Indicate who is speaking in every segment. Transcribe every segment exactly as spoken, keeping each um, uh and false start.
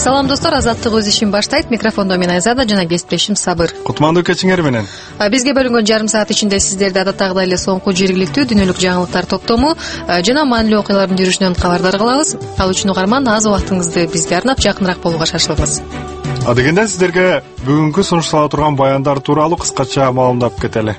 Speaker 1: Салам достор, азаттык өз ишин баштайт. Микрофондо мен Айзада жана кесиптешим Сабыр.
Speaker 2: Кутмандуу кечиңер менен.
Speaker 1: Бизге бөлүнгөн жарым саат ичинде сиздерди адаттагыдай эле соңку жергиликтүү дүнөлүк жаңылыктар топтому жана маанилүү окуялардын жүрүшүнөн кабардар кылабыз. Ал үчүн угарман аз убактыңызды бизге арнап жакыныраак болууга шашылыңыз.
Speaker 2: Адегенде сиздерге бүгүнкү сунуштала турган баяндар тууралуу кыскача маалымдап кетели.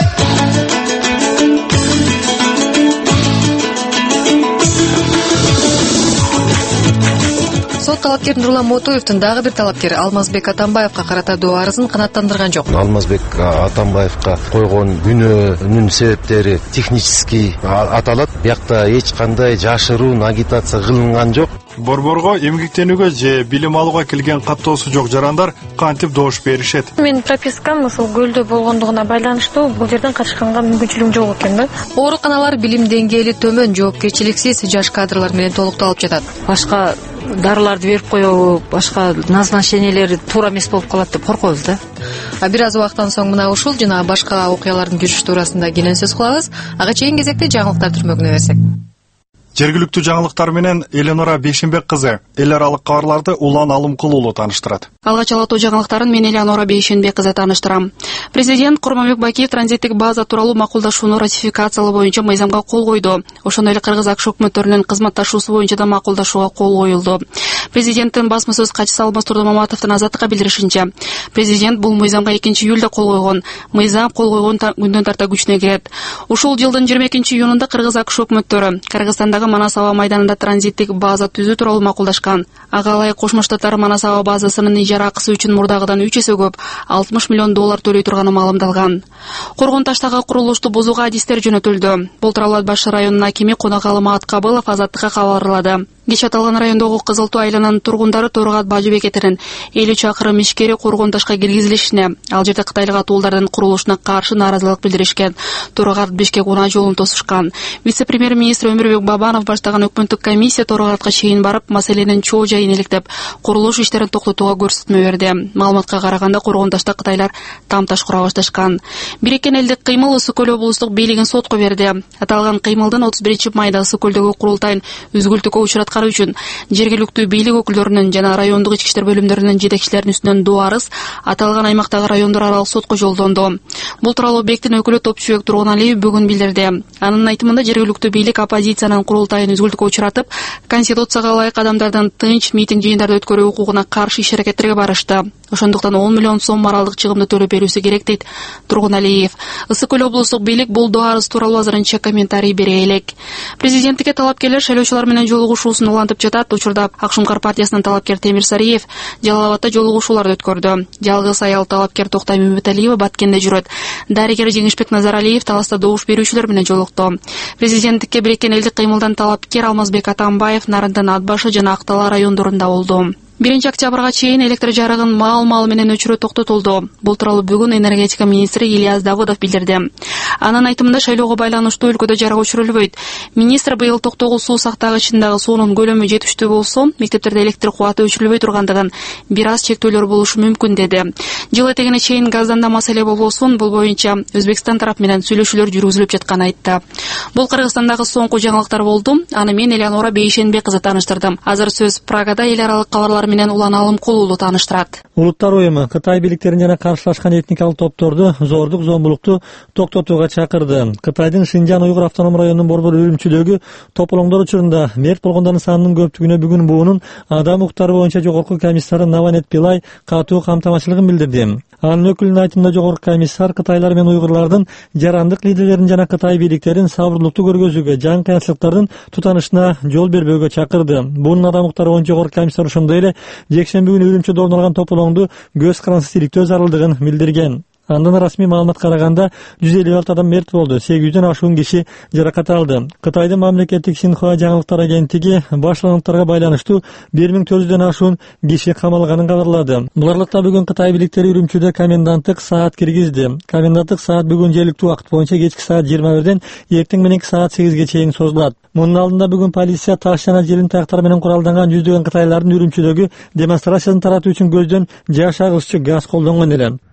Speaker 1: Сот талапкер Нурлан Мотоевдин дагы бир талапкери Алмазбек Атамбаевга карата доо арызын канааттандырган жок.
Speaker 3: Алмазбек Атамбаевга койгон күнөөнүн себептери технический аталат. Биякта эч кандай жашыруун агитация кылынган жок.
Speaker 2: Борборго эмгектенүүгө же билим алууга келген каттоосу жок жарандар кантип добуш беришет?
Speaker 4: Менин пропискам ушул көлдө болгондугуна байланыштуу бул жерден качканга мүмкүнчүлүгүм жок экен да.
Speaker 1: Ооруканалар билим деңгээли төмөн, жоопкерчиликсиз жаш кадрлар менен толукталып жатат.
Speaker 5: Башка дарыларды берип коебу, башка назначениелери туура эмес болуп калат деп коркобуз да.
Speaker 1: Бир аз убакыттан соң мына ушул жана башка окуялардын жүрүшү туурасында кенен сөз кылабыз. Ага чейин кезекте жаңылыктар түрмөгүнө берсек.
Speaker 2: Жергиликтүү жаңылыктар менен Эленора Бейшенбек кызы эл аралык кабарларды улан Алымкулуулу тааныштырат.
Speaker 6: Алгач алатуу жаңылыктарын мен Эленора Бейшенбек кызы тааныштырам. Президент Курманбек Бакиев транзиттик база тууралуу макулдашууну ратификациялоо боюнча мыйзамга кол койду. Ошондой эле Кыргыз АКШ өкмөттөрүнүн кызматташуусу боюнча да макулдашууга кол коюлду. Президенттин басма сөз катчысы Алмаз Турдумаматовдун Азаттыкка билдиришинче, президент бул мыйзамга экинчи июлда кол койгон. Мыйзам кол койгон күндөн тарта күчүнө кирет. Ушул жылдын жыйырма экинчи июнунда Кыргыз АКШ өкмөттөрү Кыргызстандагы Манас аба майданында транзиттик база түзүү тууралуу макулдашкан. Ага ылайык Кошмо Штаттар Манас аба базасынын ижара акысы үчүн мурдагыдан үч эсе көп алтымыш миллион доллар төлөй турганы маалымдалган. Коргонташтагы курулушту бузууга адистер жөнөтүлдү. Бул тууралуу Ат Баш районунун акими Кунакалы Маткабылов Азаттыкка кабарлады. Кеч аталган райондогу Кызыл Туу айлананын тургундары Торгат Бажы бекетинин элүү чакырым ишкери Коргонташка киргизилишине, ал жерде кытайлык атуулардын курулушуна каршы нааразылык билдиришкен. Торгат Бишкек унаа жолун тосушкан. Вице-премьер-министр Өмүрбек Бабанов баштаган өкмөттүк комиссия Торгатка чейин барып, маселенин чоо жайын электеп, курулуш иштерин токтотууга көрсөтмө берди. Маалыматка караганда Коргонташта кытайлар тамташ кура башташкан. Бириккен элдик кыймыл Ысык Көл облустук бийлигин сотко берди. Аталган кыймылдын отуз биринчи майда Ысык Көлдөгү курултайын үзгүлтүккө учураткан үчүн жергиликтүү бийлик өкүлдөрүнүн жана райондук ички иштер бөлүмдөрүнүн жетекчилеринин үстүнөн доо арыз аталган аймактагы райондор аралык сотко жолдонду. Бул тууралуу объекттин өкүлү Топчубек Тургуналиев бүгүн билдирди. Анын айтымында жергиликтүү бийлик оппозициянын курултайын үзгүлтүккө учуратып, конституцияга ылайык адамдардын тынч митинг жыйындарды өткөрүү укугуна каршы иш-аракеттерге барышты. Ошондуктан он миллион сом моралдык чыгымды төлөп берүүсү керек дейт Тургуналиев. Ысык Көл облустук бийлик бул доо арыз тууралуу азырынча комментарий бере элек. Президенттикке талапкерлер шайлоочулар менен жолугушуусун улантып жатат. Учурда Ак Шуңкар партиясынын талапкер Темир Сариев Жалал Абадта жолугушууларды өткөрдү. Жалгыз аял талапкер Токтай Мөмөталиева Баткенде жүрөт. Дарыгер Жеңишбек Назаралиев Таласта добуш берүүчүлөр менен жолукту. Президенттикке Бириккен элдик кыймылдан талапкер Алмазбек Атамбаев Нарынтан, Ат Башы жана Ак Талаа райондорунда болду. биринчи октябрга чейин электр жарыгын маал-маал менен өчүрүү токтотулду. Бул тууралуу бүгүн энергетика министри Ильяс Давыдов билдирди. Анын айтымында шайлоого байланыштуу өлкөдө жарык өчүрүлбөйт. Министр быйыл токтогул суу сактагычындагы суунун көлөмү жетиштүү болсо, мектептерде электр кубаты өчүрүлбөй тургандыгын, бир аз чектөөлөр болушу мүмкүн деди. Жыл этегине чейин газдан да маселе болбосун, бул боюнча Өзбекстан тарап менен сүйлөшүүлөр жүргүзүлүп жатканын айтты. Бул Кыргызстандагы соңку жаңылыктар болду. Аны мен Эленора Бейшенбек кызы тааныштырдым. Азыр сөз Прагада эл аралык кабарлар менен Улан Алымкулуулу тааныштырат.
Speaker 7: Улуттар уюму Кытай бийликтерин жана каршылашкан этникалык топторду зордук, зомбулукту токтотууга чакырды. Кытайдын Шинжан Уйгур автоном районунун борбору үрүмчүдөгү тополоңдор учурунда мерт болгондордун санынын көптүгүнө бүгүн буунун адам укуктары боюнча жогорку комиссары Наванет Пилай катуу камтамашчылыгын билдирди. Анын өкүлүнүн айтымында жогорку комиссар Кытайлар менен уйгурлардын жарандык лидерлерин жана Кытай бийликтерин сабырлыктуу көргөзүүгө, жаңы кыянчылыктардын тутанышына жол бербөөгө чакырды. Буунун адам укуктары боюнча жогорку комиссар ошондой эле жекшемби күнү үрүмчүдө орун алган тополоңду көз карансыз тириктөө зарылдыгын билдирген. Андан расмий маалымат караганда жүз элүү алты адам мерт болду, сегиз жүздөн ашуун киши жаракат алды. Кытайдын мамлекеттик Синхуа жаңылыктар агенттиги башланыктарга байланыштуу бир миң төрт жүздөн ашуун киши камалганын кабарлады. Буларлыкта бүгүн Кытай бийликтери үрүмчүдө коменданттык саат киргизди. Коменданттык саат бүгүн жергиликтүү убакыт боюнча кечки саат жыйырма бирден эртең мененки саат сегизге чейин созулат. Мунун алдында бүгүн полиция таш жана желин таяктар менен куралданган жүздөгөн кытайлардын үрүмчүдөгү демонстрациясын таратуу үчүн көздөн жаш агызчу газ колдонгон эле.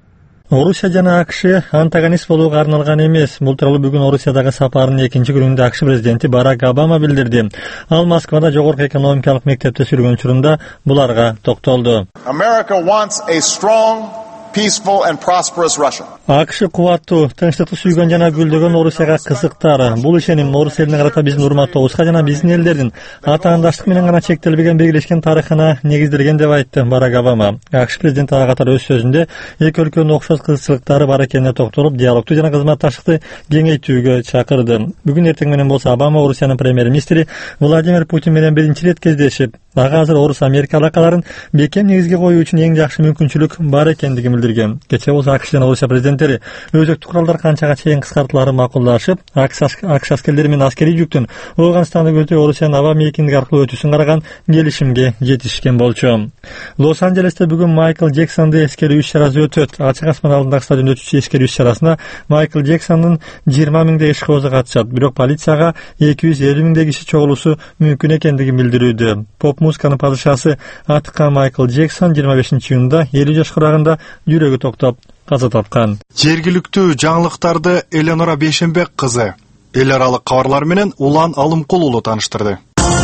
Speaker 7: Орусия жана АКШ антагонист болууга арналган эмес. Бул тууралуу бүгүн Орусиядагы сапарынын экинчи күнүндө АКШ президенти Барак Обама билдирди. Ал Москвада жогорку экономикалык мектепте сүргөн учурунда буларга токтолду.
Speaker 8: America wants a strong, peaceful and prosperous Russia.
Speaker 7: АКШ кубаттуу, тынчтыкты сүйгөн жана гүлдөгөн Орусияга кызыктар. Бул ишеним Орус элине карата биздин урматтообузга жана биздин элдердин атаандаштык менен гана чектелбеген биргелешкен тарыхына негизделген деп айтты Барак Обама. АКШ президенти ага катар өз сөзүндө эки өлкөнүн окшош кызыкчылыктары бар экенине токтолуп, диалогту жана кызматташтыкты кеңейтүүгө чакырды. Бүгүн эртең менен болсо Обама Орусиянын премьер-министри Владимир Путин менен биринчи ирет кездешип, ага азыр Орус-Америка алакаларын бекем негизге коюу үчүн эң жакшы мүмкүнчүлүк бар экендигин билдирген. Кечээ болсо АКШ жана Орусия президенттери өзөктүк куралдар канчага чейин кыскартылаарын макулдашып, АКШ аскерлери менен аскерий жүктүн Ооганстанды көтөрүү Орусиянын аба мейкиндиги аркылуу өтүүсүн караган келишимге жетишкен болчу. Лос-Анджелесте бүгүн Майкл Джексонду эскерүү иш-чарасы өтөт. Ачык асман алдындагы стадиондо өтүүчү эскерүү иш-чарасына Майкл Джексондун жыйырма миңдей ишкозу катышат. Бирок полицияга эки жүз элүү миңдей киши чогулуусу мүмкүн экендигин билдирүүдө. Поп музыканын падышасы Атка Майкл Джексон жыйырма бешинчи июнда элүү жаш курагында жүрөгү токтоп каза тапкан.
Speaker 2: Жергиликтүү жаңылыктарды Эленора Бейшенбек кызы эл аралык кабарлар менен Улан Алымкул уулу тааныштырды.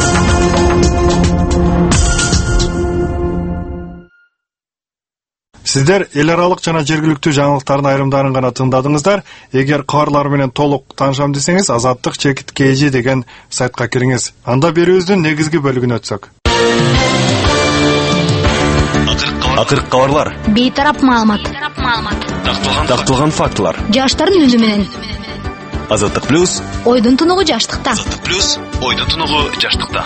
Speaker 2: Сиздер эл аралык жана жергиликтүү жаңылыктардын айрымдарын гана тыңдадыңыздар. Эгер кабарлар менен толук таанышам десеңиз, азаттык чекит kg деген сайтка кириңиз. Анда берүүбүздүн негизги бөлүгүнө өтсөк.
Speaker 9: Акыркы кабарлар.
Speaker 10: Бейтарап маалымат.
Speaker 9: Такталган фактылар.
Speaker 10: Жаштардын үнү менен.
Speaker 9: Азаттык плюс.
Speaker 10: Ойдун тунугу жаштыкта.
Speaker 9: Азаттык плюс. Ойдун тунугу жаштыкта.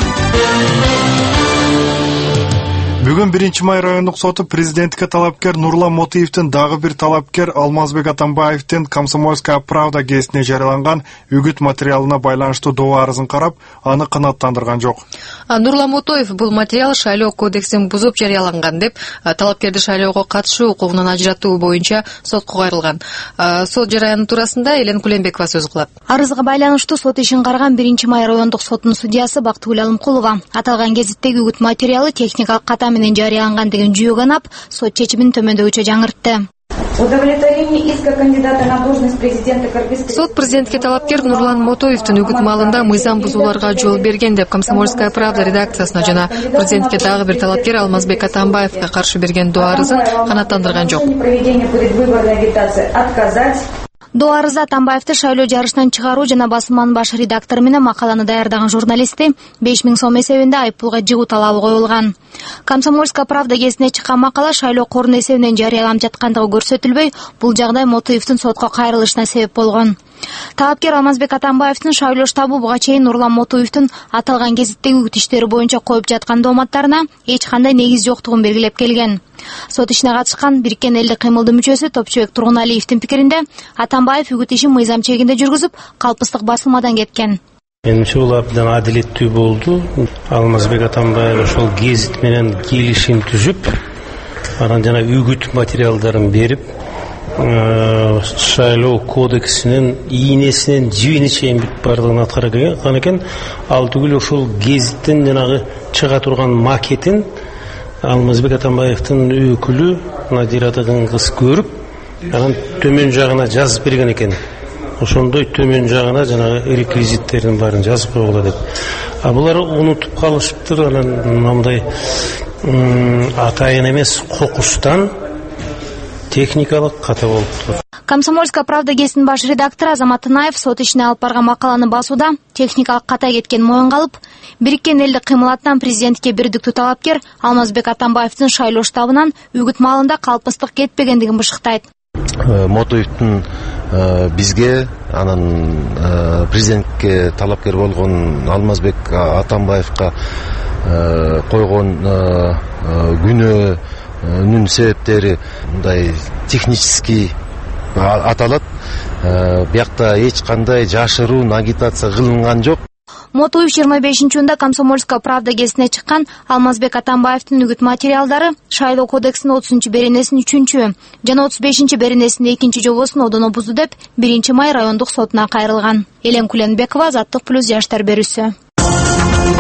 Speaker 2: Бүгүн биринчи май райондук соту президентке талапкер Нурлан Мотуевдин дагы бир талапкер Алмазбек Атамбаевдин Комсомольская правда гезитине жарыяланган үгүт материалына байланыштуу доо арызын карап, аны канааттандырган жок.
Speaker 1: Нурлан Мотуев бул материал шайлоо кодексин бузуп жарыяланган деп талапкерди шайлоого катышуу укугунан ажыратуу боюнча сотко кайрылган. Сот жараяны туурасында Элен Кулембекова сөз кылат.
Speaker 10: Арызга байланыштуу сот ишин караган биринчи май райондук сотунун судьясы Бактыгүл Алымкулова аталган гезиттеги үгүт материалы техникалык ката менен жарыяланган деген жүйөгө ап, сот чечимин төмөндөгүчө жаңыртты.
Speaker 11: Удовлетворение иска кандидата на должность президента Кыргызстана.
Speaker 1: Сот президентке талапкер Нурлан Мотуевдин үгүт маалында мыйзам бузууларга жол берген деп Комсомольская правда редакциясына жана президентке дагы бир талапкер Алмазбек Атамбаевга каршы берген доо арызын канааттандырган жок.
Speaker 11: Проведение предвыборной агитации отказать.
Speaker 10: Доо арызда Атамбаевди шайлоо жарышынан чыгаруу жана басылманын баш редактору менен макаланы даярдаган журналистти беш миң сом эсебинде айыппулга жыгуу талабы коюлган. Комсомольская правда гезитине чыккан макала шайлоо корунун эсебинен жарыяланып жаткандыгы көрсөтүлбөй, бул жагдай Мотуевдин сотко кайрылышына себеп болгон. Талапкер Алмазбек Атамбаевдин шайлоо штабы буга чейин Нурлан Мотуевдин аталган гезиттеги үгүт иштери боюнча коюп жаткан дооматтарына эч кандай негиз жоктугун белгилеп келген. Сот ишине катышкан Бириккен элдик кыймылдын мүчөсү Топчубек Тургуналиевдин пикиринде Атамбаев үгүт ишин мыйзам чегинде жүргүзүп, калпыстык басылмадан кеткен.
Speaker 12: Менимче бул абдан адилеттүү болду. Алмазбек Атамбаев ошол гезит менен келишим түзүп, анан жана үгүт материалдарын берип, шайлоо кодексинин ийнесинен жибине чейин бардыгын аткарган экен. Ал түгүл ошол гезиттен жанагы чыга турган макетин Алмазбек Атамбаевдин өкүлү Надира деген кыз көрүп, анан төмөн жагына жазып берген экен. Ошондой төмөн жагына жанагы реквизиттердин баарын жазып койгула деп. А булар унутуп калышыптыр, анан мындай атайын эмес кокустан техникалык ката болуптур.
Speaker 10: Комсомольская правда гезитинин баш редактору Азамат Танаев сот ишине алып барган макаланы басууда техникалык ката кеткен моюнга алып, Бириккен элдик кыймыл атынан президентке бирдиктүү талапкер Алмазбек Атамбаевдин шайлоо штабынан үгүт маалында калпыстык кетпегендигин бышыктайт.
Speaker 3: Мотуевдин бизге, анан президентке талапкер болгон Алмазбек Атамбаевга койгон күнөөнүн себептери мындай технический аталат. Биякта эч кандай жашыруун агитация кылынган жок.
Speaker 10: Мотуев жыйырма бешинчи июнда Комсомольская правда гезитине чыккан Алмазбек Атамбаевдин үгүт материалдары шайлоо кодексинин отузунчу беренесинин үчүнчү жана отуз бешинчи беренесинин экинчи жобосун одоно бузду деп биринчи май райондук сотуна кайрылган. Элен Кулембекова, Азаттык плюс жаштар берүүсү.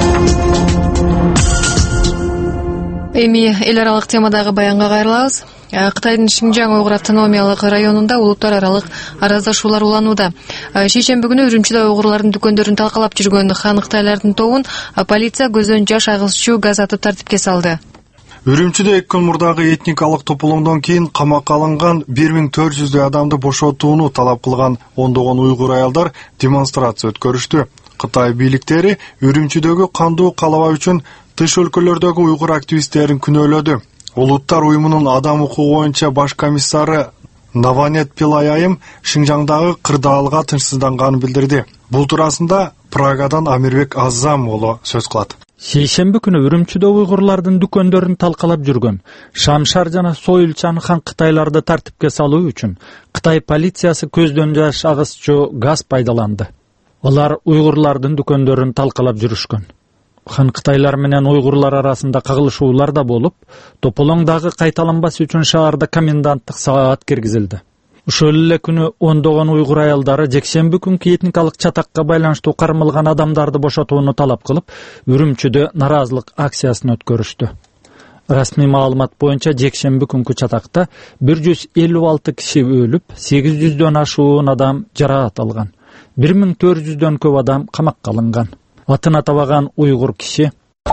Speaker 1: Эми эл аралык темадагы баянга кайрылабыз. Кытайдын Шинжаң уйгур автономиялык районунда улуттар аралык араздашуулар уланууда. Шейшемби күнү Үрүмчүдө уйгурлардын дүкөндөрүн талкалап жүргөн хан кытайлардын тобун полиция көзөн жаш агызчу газ атып тартипке салды.
Speaker 2: Үрүмчүдө эки күн мурдагы этникалык тополоңдон кийин камакка алынган бир миң төрт жүздөй адамды бошотууну талап кылган ондогон уйгур аялдар демонстрация өткөрүштү. Кытай бийликтери Үрүмчүдөгү кандуу калаба үчүн тыш өлкөлөрдөгү уйгур активисттерин күнөөлөдү. Улуттар уюмунун адам укугу боюнча баш комиссары Наванет Пилайайым Шинжаңдагы кырдаалга тынчсызданганын билдирди. Бул туурасында Прагадан Амирбек Азам уулу сөз кылат.
Speaker 13: Шейшемби күнү Үрүмчүдө уйгурлардын дүкөндөрүн талкалап жүргөн Шамшар жана Союлчан хан кытайларды тартипке салуу үчүн Кытай полициясы көздөн жаш агызчу газ пайдаланды. Алар уйгурлардын дүкөндөрүн талкалап жүрүшкөн. Хан кытайлар менен уйгурлар арасында кагылышуулар да болуп, тополоңдагы кайталанбас үчүн шаарда коменданттык саат киргизилди. Ошол эле күнү ондогон уйгур аялдары жекшемби күнкү этникалык чатакка байланыштуу кармалган адамдарды бошотууну талап кылып, Үрүмчүдө наразылык акциясын өткөрүштү. Расмий маалымат боюнча жекшемби күнкү чатакта бир жүз элүү алты киши өлүп, сегиз жүздөн ашуун адам жараат алган. бир миң төрт жүздөн көп адам камакка алынган. Атын атабаган уйгур киши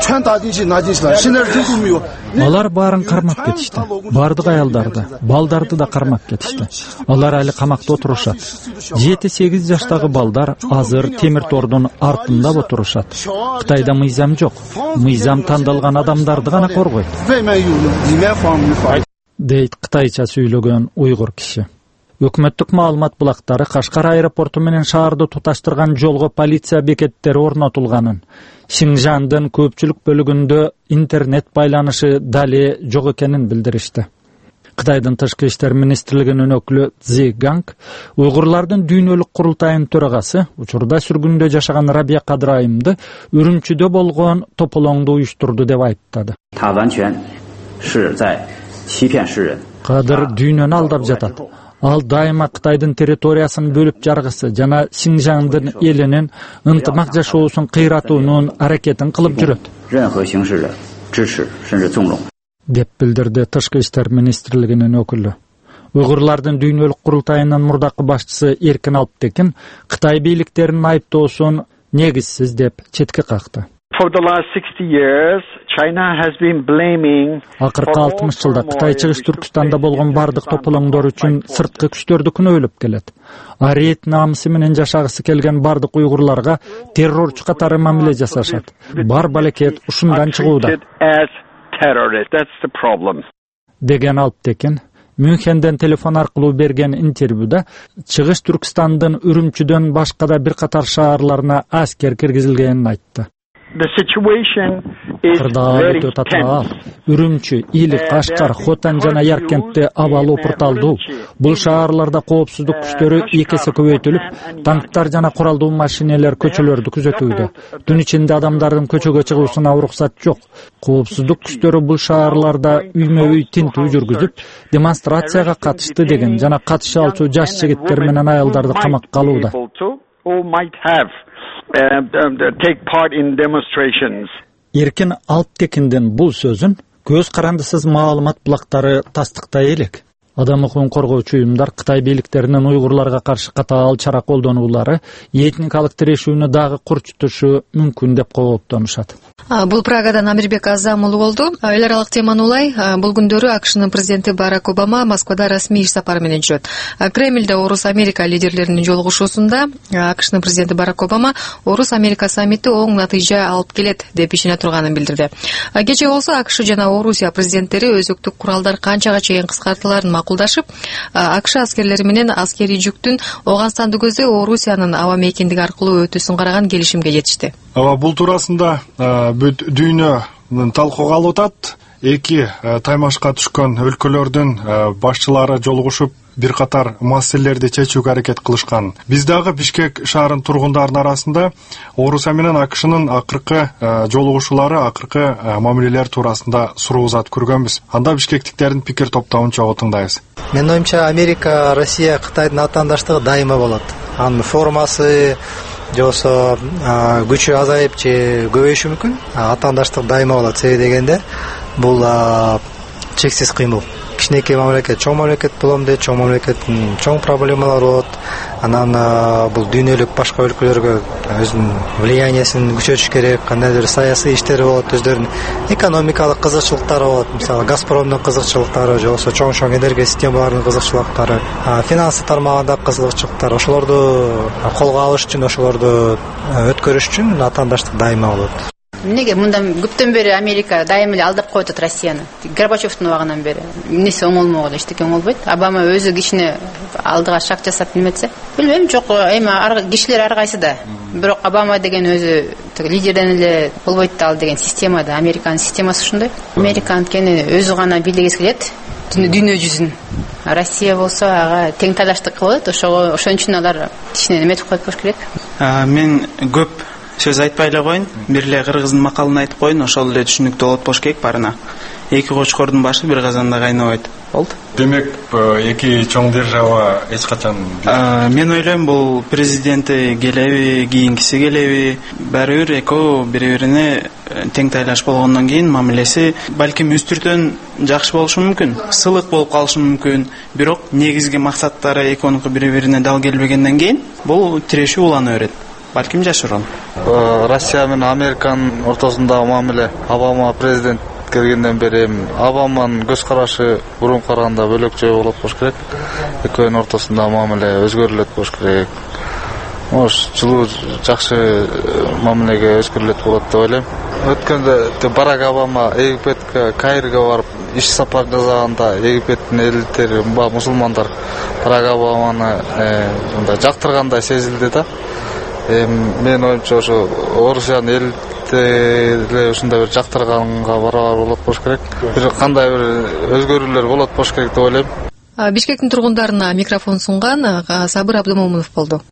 Speaker 13: алар баарын кармап кетишти. Бардык аялдарды, балдарды да кармап кетишти. Алар али камакта отурушат. жети сегиз жаштагы балдар азыр темир тордун артында отурушат. Кытайда мыйзам жок. Мыйзам тандалган адамдарды гана коргойт. Дейт кытайча сүйлөгөн уйгур киши. Өкмөттүк маалымат булактары Кашкар аэропорту менен шаарды туташтырган жолго полиция бекеттери орнотулганын, Шинжаңдын көпчүлүк бөлүгүндө интернет байланышы дале жок экенин билдиришти. Кытайдын тышкы иштер министрлигинин өкүлү Цзи Ганг уйгурлардын дүйнөлүк курултайынын төрагасы учурда сүргүндө жашаган Рабия Кадырайымды Үрүмчүдө болгон тополоңду уюштурду деп айыптады. Кадыр дүйнөнү алдап жатат. Ал дайыма Кытайдын территориясын бөлүп жаргысы жана Шинжаңдын элинин ынтымак жашоосун кыйратуунун аракетин кылып жүрөт. Деп билдирди тышкы иштер министрлигинин өкүлү. Уйгурлардын дүйнөлүк курултайынын мурдакы башчысы Эркин Алпбекин Кытай бийликтеринин айыптоосун негизсиз деп четке какты. Акыркы алтымыш жылда Кытай чыгыш Түркүстанда болгон бардык тополоңдор үчүн сырткы күчтөрдү күнөөлөп келет. Ариет намысы менен жашагысы келген бардык уйгурларга террорчу катары мамиле жасашат. Бар балекет ушундан чыгууда. Деген Алпбекин Мюнхенден телефон аркылуу берген интервьюда чыгыш Түркүстандын Үрүмчүдөн башка да бир катар шаарларына аскер киргизилгенин айтты. Кырдаал өтө татаал. Үрүмчү, Илик, Кашкар, Хотан жана Яркентте абалы опурталдуу. Бул шаарларда коопсуздук күчтөрү эки эсе көбөйтүлүп, танктар жана куралдуу машинелер көчөлөрдү күзөтүүдө. Түн ичинде адамдардын көчөгө чыгуусуна уруксат жок. Коопсуздук күчтөрү бул шаарларда үймө-үй тинтүү жүргүзүп, демонстрацияга катышты деген жана катыша алчу жаш жигиттер менен аялдарды камакка алууда. Эркин Алпбекиндин бул сөзүн көз карандысыз маалымат булактары тастыктай элек. Адам укугун коргоочу уюмдар Кытай бийликтеринин уйгурларга каршы катаал чара колдонуулары этникалык тирешүүнү дагы курчутушу мүмкүн деп кооптонушат.
Speaker 1: Бул Прагадан Амирбек Азам уулу болду. Эл аралык теманы улай бул күндөрү АКШнын президенти Барак Обама Москвада расмий иш сапары менен жүрөт. Кремльде Орус Америка лидерлеринин жолугушуусунда АКШнын президенти Барак Обама Орус Америка саммити оң натыйжа алып келет деп ишене турганын билдирди. Кечээ болсо АКШ жана Орусия президенттери өзөктүк куралдар канчага чейин кыскартыларын макулдашып, АКШ аскерлери менен аскерий жүктүн Ооганстанды көздөй Орусиянын аба мейкиндиги аркылуу өтүүсүн караган келишимге жетишти.
Speaker 2: Бул туурасында бүт дүйнө талкууга алып атат. Эки таймашка түшкөн өлкөлөрдүн башчылары жолугушуп бир катар маселелерди чечүүгө аракет кылышкан. Биз дагы Бишкек шаарынын тургундарынын арасында Орусия менен АКШнын акыркы жолугушуулары, акыркы мамилелер туурасында суроо узатып көргөнбүз. Анда бишкектиктердин пикир топтоомун чогуу тыңдайбыз.
Speaker 14: Менин оюмча Америка, Россия, Кытайдын атаандаштыгы дайыма болот. Анын формасы жосо күчү азайып же көбөйүшү мүмкүн. Атаандаштык дайыма болот. Себеби дегенде бул чексиз кыймыл. кичинекей мамлекет чоң мамлекет болом дейт, чоң мамлекеттин чоң проблемалары болот. Анан бул дүйнөлүк башка өлкөлөргө өзүнүн влияниясын күчөтүш керек, кандайдыр саясий иштери болот, өздөрүнүн экономикалык кызыкчылыктары болот. Мисалы Газпромдун кызыкчылыктары, же болбосо чоң-чоң энергия системаларынын кызыкчылыктары, финансы тармагында кызыкчылыктар, ошолорду колго алыш үчүн, ошолорду өткөрүш үчүн атаандаштык дайыма болот.
Speaker 15: Эмнеге мындан көптөн бери Америка дайыма эле алдап коюп атат Россияны. Горбачевдун убагынан бери. Эмнеси оңолмогу эле, эчтеке оңолбойт. Обама өзү кичине алдыга шаг жасап неметсе, билбейм, жок, эми кишилер ар кайсы да. Бирок Обама деген өзү лидерден эле болбойт да, ал деген система да, Американын системасы ушундай. Америка анткени өзү гана бийлегиси келет дүйнө жүзүн. Россия болсо ага тең талаштык кылат, ошого ошон үчүн алар кичине неметип коюп коюш керек.
Speaker 16: Мен көп сөз айтпай эле коеюн, бир эле кыргыздын макалын айтып коеюн, ошол эле түшүнүктүү болот болуш керек барына. Эки кочкордун башы бир казанда кайнабайт. Болду.
Speaker 2: Демек, эки чоң держава эч качан.
Speaker 16: Мен ойлойм, бул президенти келеби, кийинкиси келеби, баары бир экөө бири-бирине тең тайлаш болгондон кийин мамилеси балким үстүртөн жакшы болушу мүмкүн, сылык болуп калышы мүмкүн, бирок негизги максаттары экөөнүкү бири-бирине дал келбегенден кийин бул тирешүү улана берет. Балким жашыруун.
Speaker 17: Россия менен Американын ортосундагы мамиле Обама президент келгенден бери Обаманын көз карашы бурун караганда бөлөкчө болот болуш керек. Экөөнүн ортосундагы мамиле өзгөрүлөт болуш керек. Ош жылуу жакшы мамилеге өзгөрүлөт болот деп ойлойм. Өткөндө Барак Обама Египетке, Каирге барып иш сапар жасаганда Египеттин элдери, мусулмандар Барак Обаманы мындай жактыргандай сезилди да. Мен оюмча ошо Орусиянын элде ушундай бир жактырганга барабар болот болуш керек. Бир кандай бир өзгөрүүлөр болот болуш керек деп ойлойм.
Speaker 1: Бишкектин тургундарына микрофон сунган Сабыр Абдымомунов болду.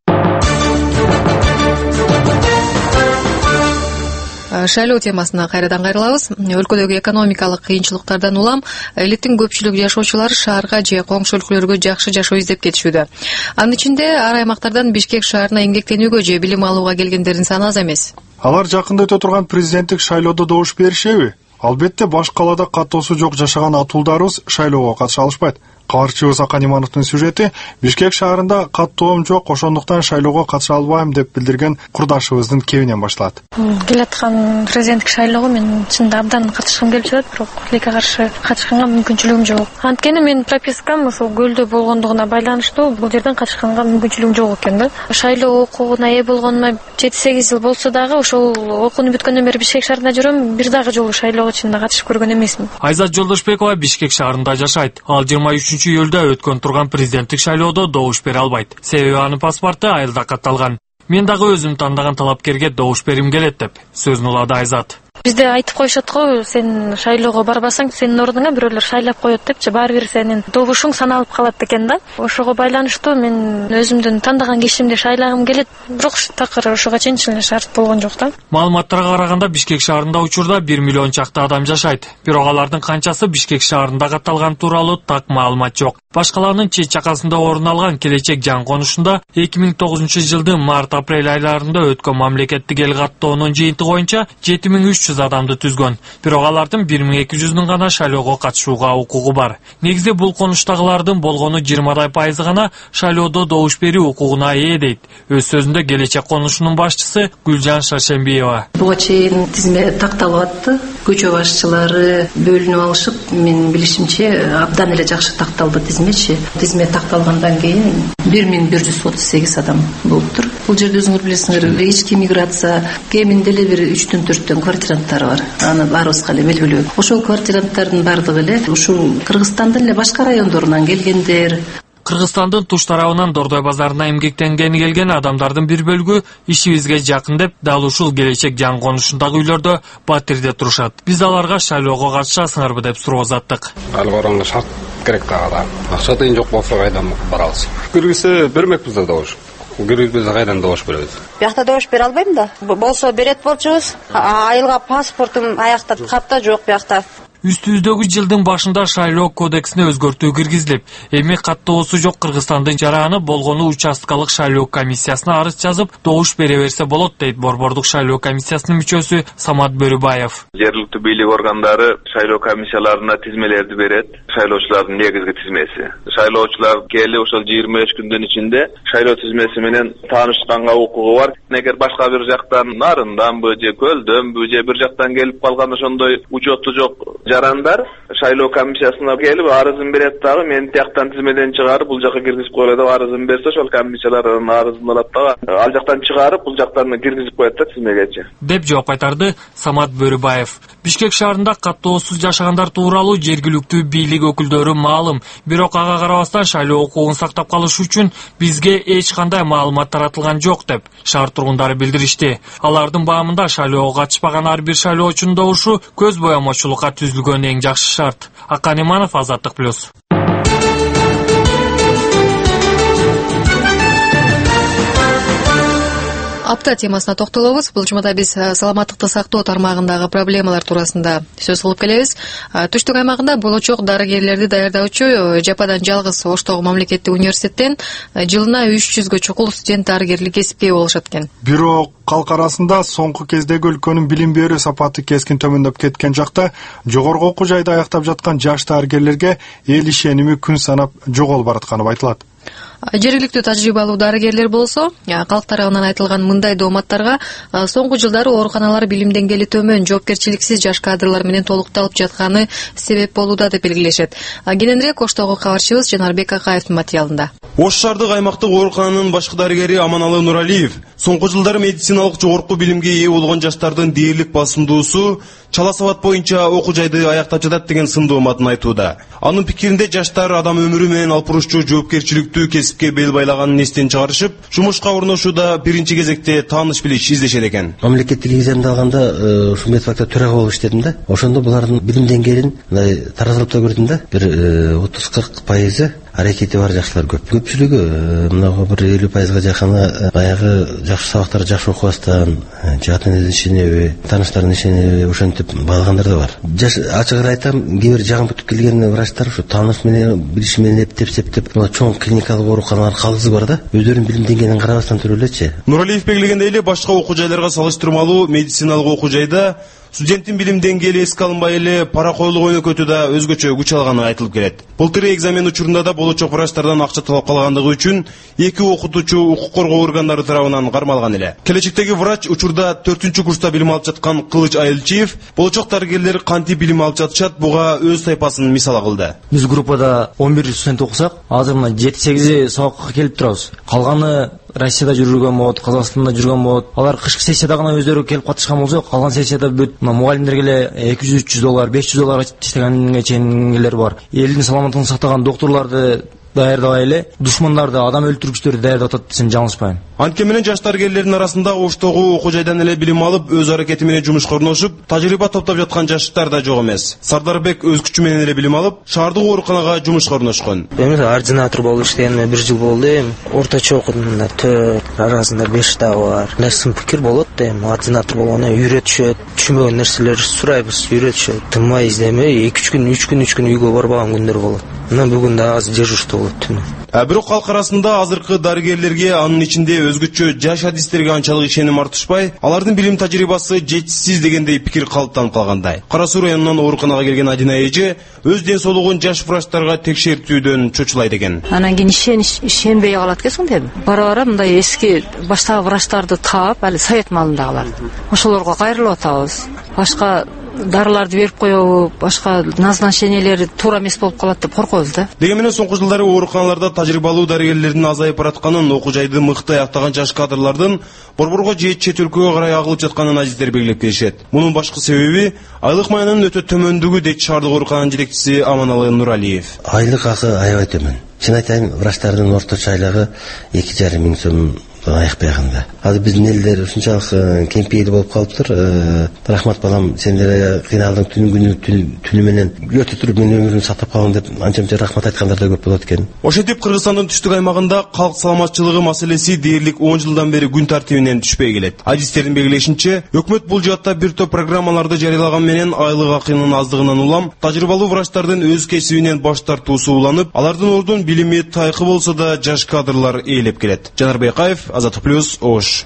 Speaker 1: Шайлоо темасына кайрадан кайрылабыз. Өлкөдөгү экономикалык кыйынчылыктардан улам элиттин көпчүлүк жашоочулары шаарга же коңшу өлкөлөргө жакшы жашоо издеп кетишүүдө. Анын ичинде ар аймактардан Бишкек шаарына эмгектенүүгө же билим алууга келгендердин саны аз эмес.
Speaker 2: Алар жакында өтө турган президенттик шайлоодо добуш беришеби? Албетте баш калаада каттоосу жок жашаган атуулдарыбыз шайлоого катыша алышпайт. Кабарчыбыз Акан Имановдун сюжети Бишкек шаарында каттоом жок, ошондуктан шайлоого катыша албайм деп билдирген курдашыбыздын кебинен башталат.
Speaker 4: Келаткан президенттик шайлоого мен чында абдан катышкым келип жатат, бирок тилекке каршы катышканга мүмкүнчүлүгүм жок. Анткени менин пропискам ошол көлдө болгондугуна байланыштуу бул жерден катышканга мүмкүнчүлүгүм жок экен да. Шайлоо окууна ээ болгонума жети сегиз жыл болсо дагы ошол окууну бүткөндөн бери Бишкек шаарында жүрөм, бир дагы жолу шайлоого чында катышып көргөн эмесмин.
Speaker 18: Айзат Жолдошбекова Бишкек шаарында жашайт. Ал жыйырма үчүнчү июлда өткөн турган президенттик шайлоодо добуш бере албайт. Себеби анын паспорту айылда катталган. Мен дагы өзүм тандаган талапкерге добуш берим келет деп сөзүн улады Айзат.
Speaker 4: Бизде айтып коюшат го, сен шайлоого барбасаң сенин ордуңа бирөөлөр шайлап коет депчи, баары бир сенин добушуң саналып калат экен да. Ошого байланыштуу мен өзүмдүн тандаган кишимди шайлагым келет, бирок такыр ошого чейин эле шарт болгон жок да.
Speaker 18: Маалыматтарга караганда Бишкек шаарында учурда бир миллион чакты адам жашайт. Бирок алардын канчасы Бишкек шаарында катталган тууралуу так маалымат жок. Башкаланын чет жакасында орун алган Келечек жан конушунда эки миң тогузунчу жылдын март-апрель айларында өткөн мамлекеттик эл каттоонун жыйынтыгы боюнча жети миң үч жүз адамды түзгөн. Бирок алардын бир миң эки жүзүнүн гана шайлоого катышууга укугу бар. Негизде бул конуштагылардын болгону жыйырмадай пайызы гана шайлоодо добуш берүү укугуна ээ дейт. Өз сөзүндө Келечек конушунун башчысы Гүлжан Шаршембиева.
Speaker 19: Буга чейин тизме такталып атты. Көчө башчылары бөлүнүп алышып, менин билишимче абдан эле жакшы такталды тизмечи. Тизме такталгандан кийин бир миң бир жүз отуз сегиз адам болуптур. Бул жерде өзүңөр билесиңер, ички миграция кеминде эле бир үчтөн төрттөн квартиранттар бар. Аны баарыбызга эле белгилүү. Ошол квартиранттардын бардыгы эле ушул Кыргызстандын эле башка райондорунан келгендер.
Speaker 18: Кыргызстандын туш тарабынан Дордой базарына эмгектенгени келген адамдардын бир бөлүгү ишибизге жакын деп дал ушул Келечек жан конушундагы үйлөрдө батирде турушат. Биз аларга шайлоого катышасыңарбы деп суроо заттык.
Speaker 20: Алгораңга шарт керек дагы. Акча тыйын жок болсо кайдан барабыз? Кыргызы бермекпиз да добуш. Кыргызбыз кайдан добуш беребиз?
Speaker 21: Биякта добуш бере албайм да. Болсо берет болчубуз. Айылга паспортум аякта капта жок биякта.
Speaker 18: Үстүбүздөгү жылдын башында шайлоо кодексине өзгөртүү киргизилип, эми каттоосу жок Кыргызстандын жараны болгону участкалык шайлоо комиссиясына арыз жазып, добуш бере берсе болот, дейт Борбордук шайлоо комиссиясынын мүчөсү Самат Бөрүбаев.
Speaker 21: Жергиликтүү бийлик органдары шайлоо комиссияларына тизмелерди берет. Шайлоочулардын негизги тизмеси. Шайлоочулар келип ошол жыйырма беш күндүн ичинде шайлоо тизмеси менен таанышканга укугу бар. Эгер башка бир жактан нарынданбы же көлдөнбү же бир жактан келип калган ошондой учету жок жарандар шайлоо комиссиясына келип арызын берет дагы, мен тияктан тизмеден чыгарып бул жака киргизип коелу деп арызын берсе, ошол комиссиялар арызын алат дагы ал жактан чыгарып бул жактан киргизип коет да тизмегечи.
Speaker 18: Деп жооп кайтарды Самат Бөрүбаев. Бишкек шаарында каттоосуз жашагандар тууралуу жергиликтүү бийлик өкүлдөрү маалым, бирок ага карабастан шайлоо укугун сактап калыш үчүн бизге эч кандай маалымат таратылган жок деп шаар тургундары билдиришти. Алардын баамында шайлоого катышпаган ар бир шайлоочунун добушу көз боямочулукка түзүлгөн эң жакшы шарт. Акан Иманов, Азаттык плюс.
Speaker 1: Апта темасына токтолобуз. Бул жумада биз саламаттыкты сактоо тармагындагы проблемалар туурасында сөз кылып келебиз. Түштүк аймагында болочок дарыгерлерди даярдоочу жападан жалгыз Оштогу мамлекеттик университеттен жылына үч жүзгө чукул студент дарыгерлик кесипке болушат экен.
Speaker 2: Бирок калк арасында соңку кездеги өлкөнүн билим берүү сапаты кескин төмөндөп кеткен жакта жогорку окуу жайды аяктап жаткан жаш дарыгерлерге эл ишеними күн санап жоголуп баратканы айтылат.
Speaker 1: Жергиликтүү тажрыйбалуу дарыгерлер болсо, калк тарабынан айтылган мындай дооматтарга соңку жылдары ооруканалар билим деңгээли төмөн, жоопкерчиликсиз жаш кадрлар менен толукталып жатканы себеп болууда деп белгилешет. Кененирээк Оштогу кабарчыбыз Жанарбек Акаевдин материалында.
Speaker 22: Ош шаардык аймактык оорукананын башкы дарыгери Аманалы Нуралиев соңку жылдары медициналык жогорку билимге ээ болгон жаштардын дээрлик басымдуусу чала сабат боюнча окуу жайды аяктап жатат деген сын дооматын айтууда. Анын пикиринде жаштар адам өмүрү менен алпурушчу жоопкерчиликтүү кесипке бел байлаганын эстен чыгарышып, жумушка орношууда биринчи кезекте тааныш билиш издешет экен.
Speaker 3: Мамлекеттик экзаменди алганда ушул медфакта төрага болуп иштедим да. Ошондо булардын билим деңгээлин мындай таразылап да көрдүм да. Бир отуз кырк пайызы аракети бар жаштар көп. Көпчүлүгү мынага бир элүү пайызга жакыны баягы жакшы сабактарды жакшы окубастан, жатын элдин ишенеби, тааныштардын ишенеби ошентип баалагандар да бар. Жаш ачыгын айтам, кээ бир жагын бүтүп келген врачтар ушу тааныш менен, билиш менен эптеп септеп, мына чоң клиникалык ооруканалар калгызы бар да. Өздөрүнүн билим деңгээлин карабастан туруп элечи.
Speaker 22: Нуралиев белгилегендей эле башка окуу жайларга салыштырмалуу медициналык окуу жайда студенттин билим деңгээли эске алынбай эле пара коюлуп өнөкөтү да өзгөчө күч алганы айтылып келет. Былтыр экзамен учурунда да болочок врачтардан акча талап калгандыгы үчүн эки окутуучу укук коргоо органдары тарабынан кармалган эле. Келечектеги врач учурда төртүнчү курста билим алып жаткан Кылыч Айылчиев болочок дарыгерлер кантип билим алып жатышат, буга өз тайпасын мисал кылды.
Speaker 23: Биз группада он бир студент окусак, азыр мына жети сегизи сабакка келип турабыз. Калганы Россияда жүргөн болот, Казакстанда жүргөн болот. Алар кышкы сессияда гана өздөрү келип катышкан болсо, калган сессияда бүт мугалимдерге эле эки жүз үч жүз доллар, беш жүз доллар иштегенге чейингилер бар. Элдин саламаттыгын сактаган доктурларды даярдабай эле душмандарды, адам өлтүргүчтөрдү даярдап атат десем жаңылышпайм.
Speaker 22: Анткени менен жаш дарыгерлердин арасында Оштогу окуу жайдан эле билим алып, өз аракети менен жумушка орношуп, тажрыйба топтоп жаткан жаштар да жок эмес. Сардарбек өз күчү менен эле билим алып, шаардык ооруканага жумушка орношкон.
Speaker 24: Эми ординатор болуп иштегениме бир жыл болду. Эми орточо окудум, мында төрт, арасында беш да бар. Сын пикир болот да, эми ординатор болгону үйрөтүшөт, түшүнбөгөн нерселер сурайбыз, үйрөтүшөт. Тынмай издемей эки үч күн, үч күн, үч күн үйгө барбаган күндөр болот. Мына бүгүн да азыр дежурство болот түнү.
Speaker 22: Бирок калк арасында азыркы дарыгерлерге, анын ичинде өзгөчө жаш адистерге анчалык ишеним артышпай, алардын билим тажрыйбасы жетишсиз дегендей пикир калыптанып калгандай. Кара Суу районунан ооруканага келген Адина эже өз ден соолугун жаш врачтарга текшертүүдөн чочулайт экен.
Speaker 5: Анан кийин ишениш ишенбей калат экенсиң деп. Бара-бара мындай эски баштагы врачтарды таап, али совет малындагылар. Ошолорго кайрылып атабыз. Башка дарыларды берип коебу, башка назначениелери туура эмес болуп калат деп коркобуз да.
Speaker 22: Деген менен соңку жылдары ооруканаларда тажрыйбалуу дарыгерлердин азайып баратканын, окуу жайды мыкты аяктаган жаш кадрлардын борборго же чет өлкөгө карай агылып жатканын азиздер белгилеп келишет. Мунун башкы себеби айлык маянын өтө төмөндүгү дейт шаардык оорукананын жетекчиси Аманалы Нуралиев.
Speaker 3: Айлык акы аябай төмөн. Чын айтайын, врачтардын орточо айлыгы эки жарым миң сом аякпаяганда. Азыр биздин элдер ушунчалык кемпейли болуп калыптыр. Рахмат балам, сендер кыйналдың түнү күнү түнү менен өтө туруп менин өмүрүмдү сактап калдың деп анча-мынча рахмат айткандар да көп болот экен.
Speaker 22: Ошентип Кыргызстандын түштүк аймагында калк саламатчылыгы маселеси дээрлик он жылдан бери күн тартибинен түшпөй келет. Адистердин белгилешинче, өкмөт бул жаатта бир топ программаларды жарыялаган менен айлык акынын аздыгынан улам тажрыйбалуу врачтардын өз кесибинен баш тартуусу уланып, алардын ордун билими тайкы болсо да жаш кадрлар ээлеп келет. Жанар Байкаев, Азаттык плюс, Ош.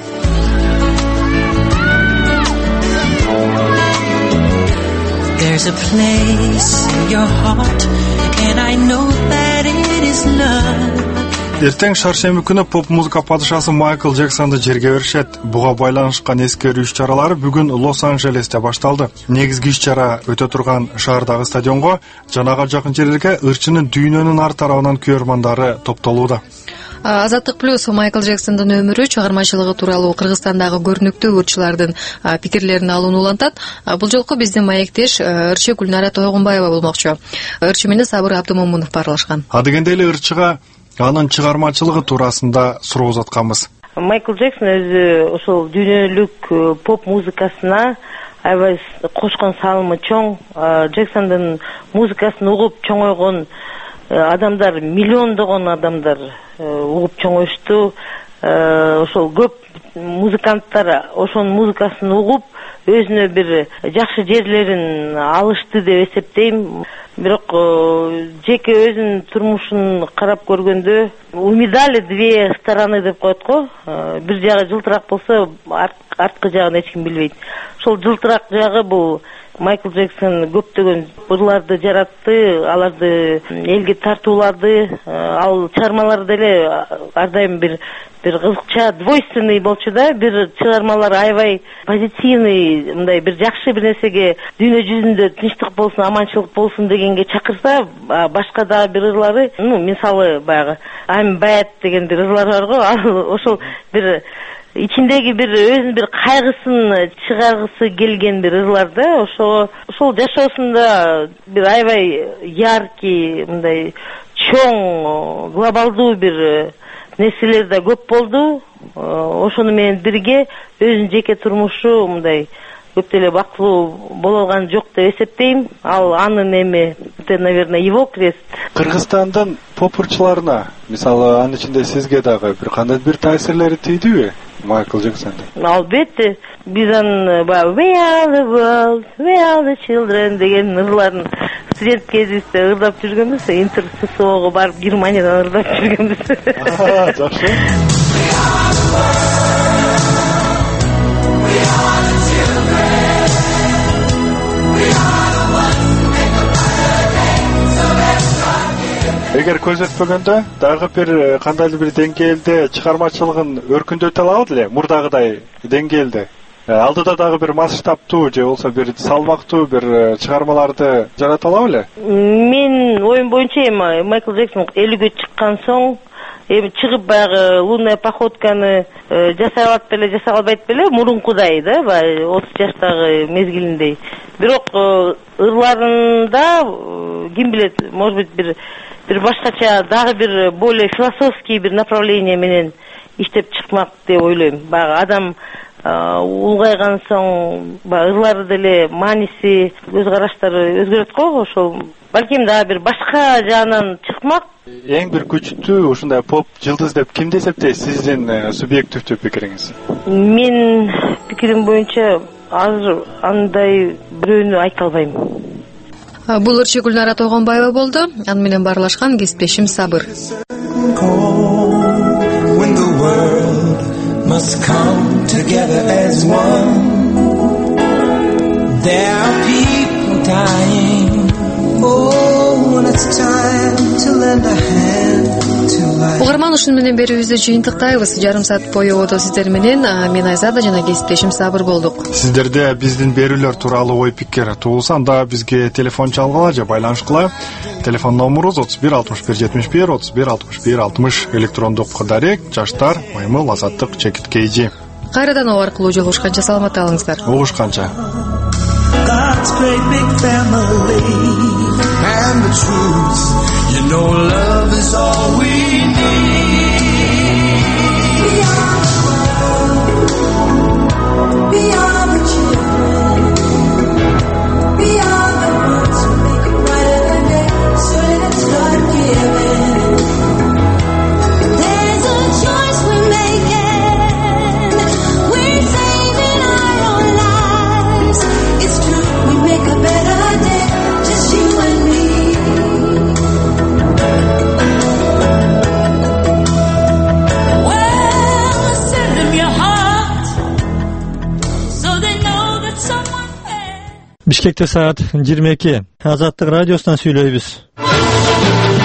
Speaker 6: There's a place in your heart and I know that it is love.
Speaker 2: Эртең шаршемби күнү поп музыка падышасы Майкл Джексонду жерге беришет. Буга байланышкан эскерүү иш-чаралары бүгүн Лос-Анджелесте башталды. Негизги иш-чара өтө турган шаардагы стадионго жанага жакын жерлерге ырчынын дүйнөнүн ар тарабынан көрөрмандары топтолууда.
Speaker 1: Азаттык плюс Майкл Джексондун өмүрү, чыгармачылыгы тууралуу Кыргызстандагы көрүнүктүү ырчылардын пикирлерин алууну улантат. Бул жолку биздин маектеш ырчы Гүлнара Тойгонбаева болмокчу. Ырчы менен Сабыр Абдымомунов баарлашкан.
Speaker 2: Адегенде эле ырчыга анын чыгармачылыгы туурасында суроо узатканбыз.
Speaker 7: Майкл Джексон өзү ошол дүйнөлүк поп музыкасына аябай кошкон салымы чоң. Джексондун музыкасын угуп чоңойгон адамдар, миллиондогон адамдар угуп чоңошту. Ошол көп музыканттар ошонун музыкасын угуп өзүнө бир жакшы жерлерин алышты деп эсептейм. Бирок жеке өзүнүн турмушун карап көргөндө у медали две стороны деп коет го. Бир жагы жылтыраак болсо арткы жагын эч ким билбейт. Ошол жылтыраак жагы бул Майкл Джексон көптөгөн ырларды жаратты, аларды элге тартуулады. Ал чыгармалары деле ар дайым бир бир кызыкча двойственный болчу да, бир чыгармалар аябай позитивный, мындай бир жакшы бир нерсеге дүйнө жүзүндө тынчтык болсун, аманчылык болсун дегенге чакырса, башка дагы бир ырлары, ну, мисалы баягы I'm bad деген бир ырлар бар го, ошол бир ичиндеги бир өзүнүн бир кайгысын чыгаргысы келген бир ырлар да, ошо ошол жашоосунда бир аябай яркий, мындай чоң, глобалдуу бир нерселер да көп болду. Ошону менен бирге өзүнүн жеке турмушу мындай көп деле бактылуу боло алган жок деп эсептейм. Ал анын эми, наверное, его крест.
Speaker 2: Кыргызстандын поп ырчыларына, мисалы, анын ичинде сизге дагы бир кандай бир таасирлери тийдиби Майкл Джексондун?
Speaker 7: Албетте, биз анын We are the world, we are the children деген ырларын студент кезибизде ырдап жүргөнбүз, Интер ССОго барып Германиядан ырдап жүргөнбүз.
Speaker 2: Жакшы. Эгер көрсөтпөгөндө дагы бир кандайдыр бир деңгээлде чыгармачылыгын өркүндөтө алабы эле, мурдагыдай деңгээлде. Алдыда дагы бир масштабтуу же болсо бир салмактуу бир чыгармаларды жарата алабы эле?
Speaker 7: Мен оюм боюнча эми Майкл Джексон элүүгө чыккан соң эми чыгып баягы лунная походканы жасай алат беле, жасай албайт беле, мурункудай да, баягы отуз жаштагы мезгилиндей. Бирок ырларында ким билет, может быть, бир бир башкача дагы бир более философский бир направление менен иштеп чыкмак деп ойлойм. Баягы адам улгайган соң баягы ырлары деле мааниси, көз караштары өзгөрөт го, ошол балким дагы бир башка жагынан чыкмак.
Speaker 2: Эң бир күчтүү ушундай поп жылдыз деп кимди эсептейсиз, сиздин субъективдүү пикириңиз?
Speaker 7: Мен пикирим боюнча азыр андай бирөөнү айта албайм.
Speaker 1: Бул ырчы Гүлнара Тойгонбаева болду. Аны менен баарлашкан кесиптешим Сабыр.
Speaker 6: When the world must come together as one, there are people dying. Oh, when it's time to lend a hand to life.
Speaker 1: Угарман, ушун менен берүүбүздү жыйынтыктайбыз. Жарым саат бою ото сиздер менен мен Айзада жана кесиптешим Сабыр болдук.
Speaker 2: Сиздерде биздин берүүлөр тууралуу ой пикир туулса, анда бизге телефон чалгыла же байланышкыла. Телефон номерубуз отуз бир алтымыш бир жетимиш бир, отуз бир алтымыш бир алтымыш. Электрондук дарек жаштар маймыл азаттык чекит кейжи.
Speaker 1: Кайрадан о аркылуу жолугушканча саламатта калыңыздар.
Speaker 2: Угушканча.
Speaker 6: God's great big family and the truth, you know love is all we need.
Speaker 13: Бишкекте саат жыйырма эки. Азаттык радиосунан сүйлөйбүз.